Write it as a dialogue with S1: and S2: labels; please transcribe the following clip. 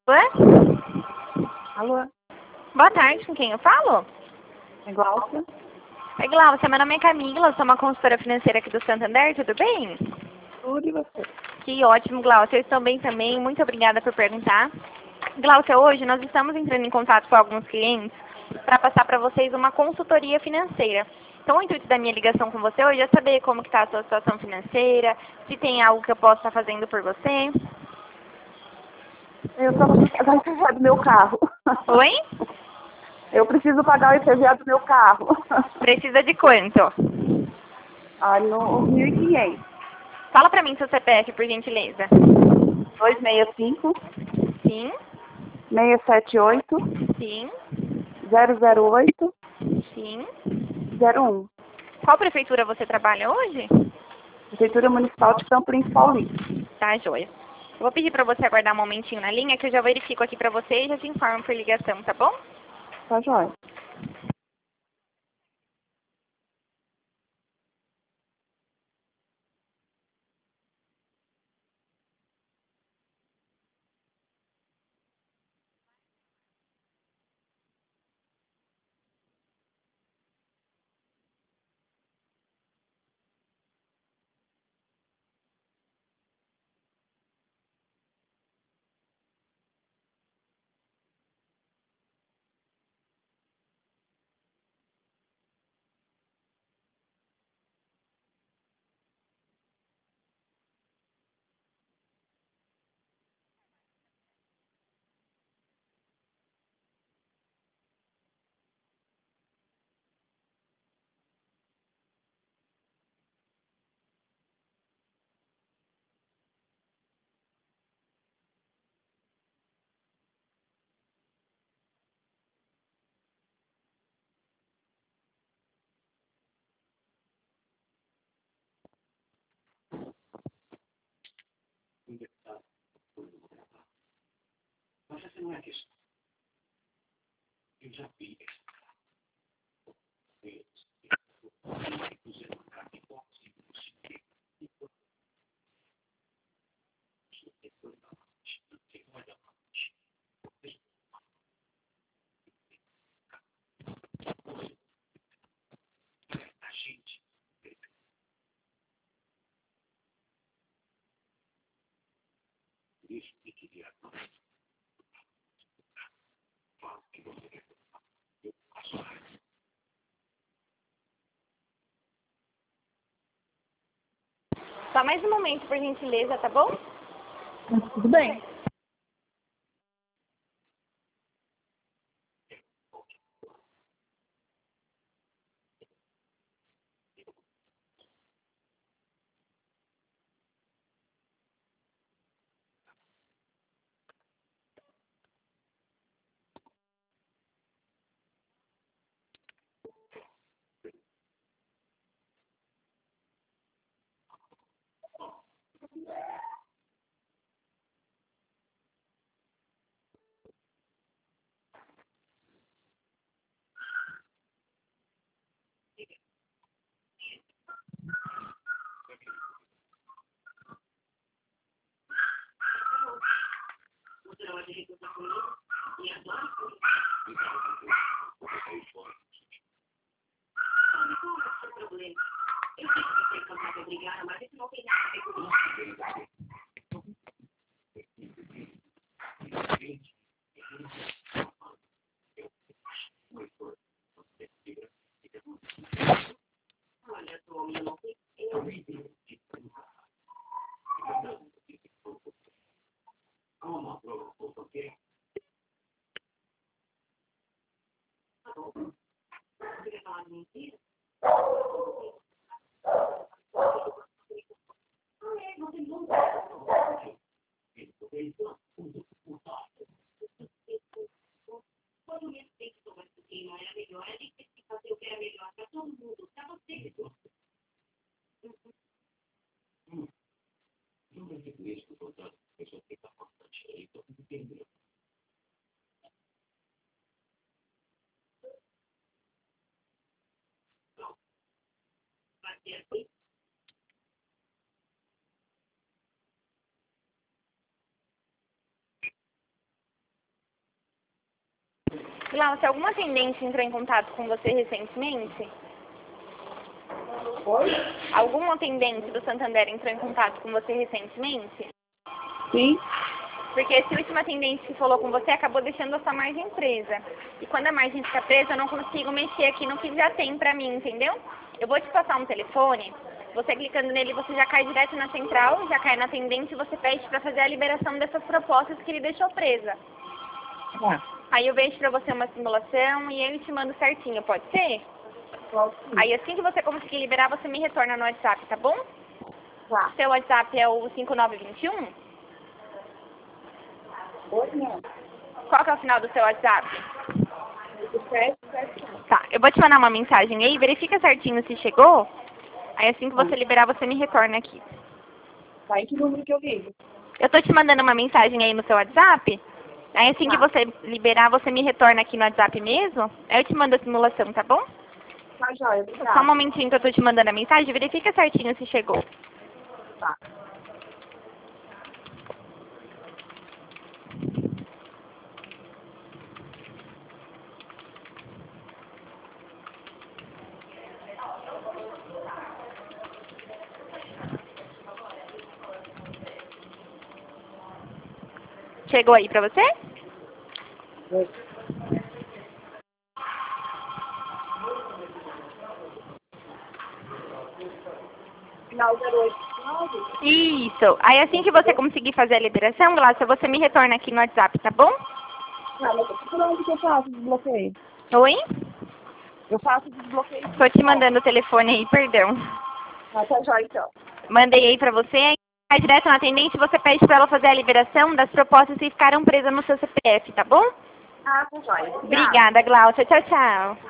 S1: Oi?
S2: Alô,
S1: Boa tarde, com quem eu falo?
S2: é Glaucia?
S1: Oi, Glaucia, meu nome é Camila, sou uma consultora financeira aqui do Santander, tudo bem?
S2: Tudo e você?
S1: Que ótimo, Glaucia, eu estou bem também, muito obrigada por perguntar. Glaucia, hoje nós estamos entrando em contato com alguns clientes para passar para vocês uma consultoria financeira. Então, o intuito da minha ligação com você hoje é saber como está a sua situação financeira, se tem algo que eu possa estar fazendo por você.
S2: Eu só preciso pagar o IPVA do meu carro.
S1: Oi?
S2: Eu preciso pagar o IPVA do meu carro.
S1: Precisa de quanto?
S2: No 1.500.
S1: Fala para mim seu CPF, por gentileza.
S2: 265
S1: Sim,
S2: 678
S1: sim,
S2: 008
S1: sim.
S2: 01.
S1: Qual prefeitura você trabalha hoje?
S2: Prefeitura Municipal de Campo Limpo Paulista.
S1: Tá, joia. Eu vou pedir para você aguardar um momentinho na linha que eu já verifico aqui para você e já te informo por ligação, tá bom?
S2: Tá joia.
S3: Mas essa não é a questão. Eu já vi a gente isso e queria falar que você quer. Eu faço raiva.
S1: Só mais um momento, por gentileza, tá bom?
S2: Tudo bem.
S1: Glaucia, alguma atendente entrou em contato com você recentemente?
S2: Oi?
S1: Algum atendente do Santander entrou em contato com você recentemente?
S2: Sim.
S1: Porque esse último atendente que falou com você acabou deixando a sua margem presa. E quando a margem fica presa, eu não consigo mexer aqui no que já tem pra mim, entendeu? Eu vou te passar um telefone, você clicando nele, você já cai direto na central, já cai na atendente e você pede pra fazer a liberação dessas propostas que ele deixou presa.
S2: Tá.
S1: Aí eu vejo pra você uma simulação e eu te mando certinho, pode ser?
S2: Pode sim.
S1: Aí assim que você conseguir liberar, você me retorna no WhatsApp, tá bom?
S2: Tá.
S1: Seu WhatsApp é o 5921?
S2: Oi, não.
S1: Qual que é o final do seu WhatsApp?
S2: 771.
S1: Tá, eu vou te mandar uma mensagem aí, verifica certinho se chegou. Aí assim que você liberar, você me retorna aqui.
S2: Tá, em que número que eu ligo?
S1: Eu tô te mandando uma mensagem aí no seu WhatsApp. Aí assim que
S2: Tá.
S1: você liberar, você me retorna aqui no WhatsApp mesmo. Aí eu te mando a simulação, tá bom?
S2: Tá, joia.
S1: Só um
S2: Obrigada.
S1: momentinho que eu tô te mandando a mensagem, verifica certinho se chegou.
S2: Tá.
S1: Chegou aí pra você?
S2: Oi. Final 089?
S1: Isso. Aí assim que você conseguir fazer a liberação, Glaucia, você me retorna aqui no WhatsApp, tá bom?
S2: Tá, mas por onde que eu faço o desbloqueio?
S1: Oi?
S2: Eu faço o desbloqueio.
S1: Tô te mandando o telefone aí, perdão.
S2: Tá, joia, então.
S1: Mandei aí pra você, aí vai direto na atendente e você pede pra ela fazer a liberação das propostas que ficaram presas no seu CPF, tá bom?
S2: Ah, tá, joia. Obrigada.
S1: Obrigada, Glaucia. Tchau, tchau.